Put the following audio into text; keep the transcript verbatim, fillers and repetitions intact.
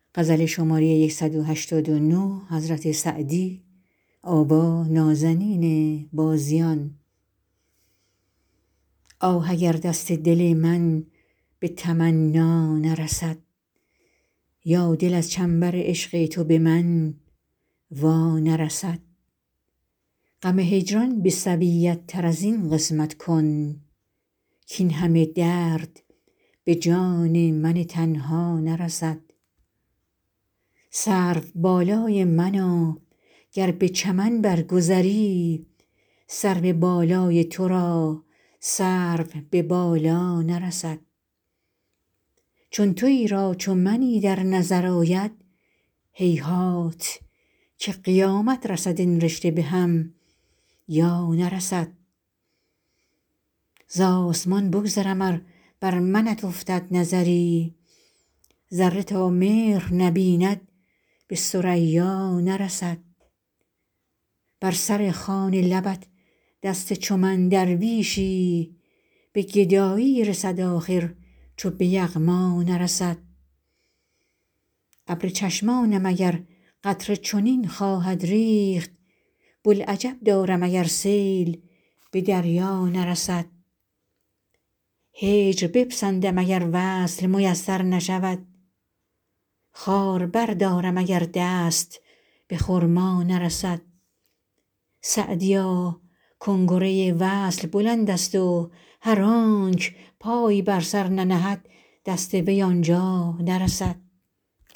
آه اگر دست دل من به تمنا نرسد یا دل از چنبر عشق تو به من وا نرسد غم هجران به سویت تر از این قسمت کن کاین همه درد به جان من تنها نرسد سروبالای منا گر به چمن برگذری سرو بالای تو را سرو به بالا نرسد چون تویی را چو منی در نظر آید هیهات که قیامت رسد این رشته به هم یا نرسد ز آسمان بگذرم ار بر منت افتد نظری ذره تا مهر نبیند به ثریا نرسد بر سر خوان لبت دست چو من درویشی به گدایی رسد آخر چو به یغما نرسد ابر چشمانم اگر قطره چنین خواهد ریخت بوالعجب دارم اگر سیل به دریا نرسد هجر بپسندم اگر وصل میسر نشود خار بردارم اگر دست به خرما نرسد سعدیا کنگره وصل بلندست و هر آنک پای بر سر ننهد دست وی آن جا نرسد